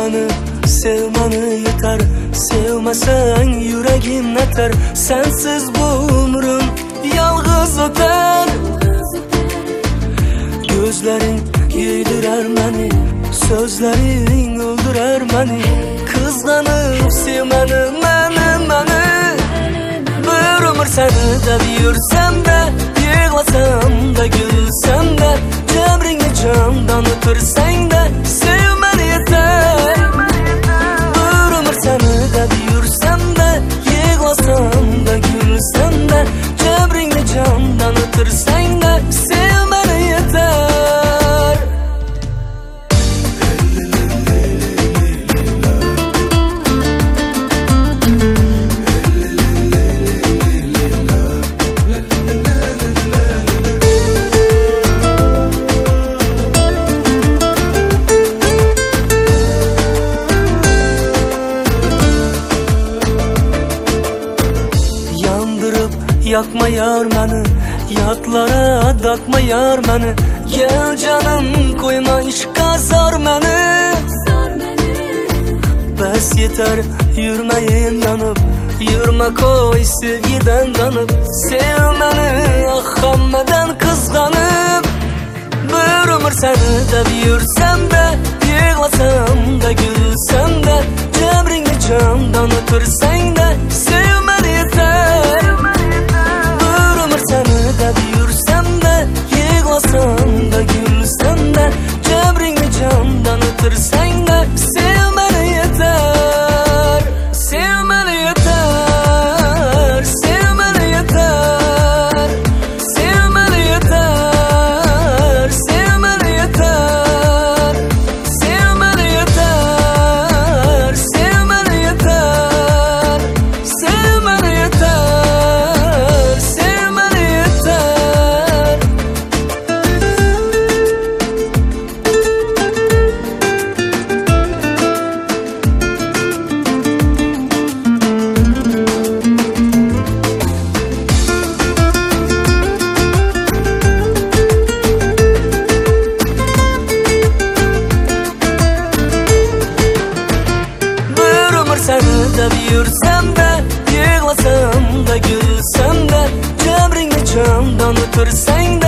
sevmeni yeter. Sevmesen yüreğim yeter. Sensiz bu ömrüm yalğız öter. Gözlerin yedirer beni, sözlerin öldürer beni. Kızlanıp sevmeni meni. Bir ömür seni de büyürsem de, yığlasam da gülsem de, cemrini candan ötürsen de sevmeni yeter. Bir ömür seni de büyürsem de, yığlasam da gülsem de, cemrini candan ötürsen de sevmeni yeter. Yakma yar beni, yatlara dakma yar beni. Gel canım koyma işqa sar beni. Bes yeter yürmeyin yanıp, yürme koy sevgiden danıp. Sev beni ahhammeden kızganıp. Bir ömür seni de büyürsem de, yığlasam da gülsem de, cemrini candan ötürsen de sevmeni yeter. Seni de büyürsem de, yığlasam da gülsem de, cemrini candan ötürsen de sevmeni yeter. Sevmeni yeter, sevmeni yeter. Sevmeni yeter, sevmeni yeter. Sevmeni yeter, sevmeni yeter. Sevmeni yeter. Seni de büyürsem de, yığlasam da gülsem de, cemrini candan ötürsen de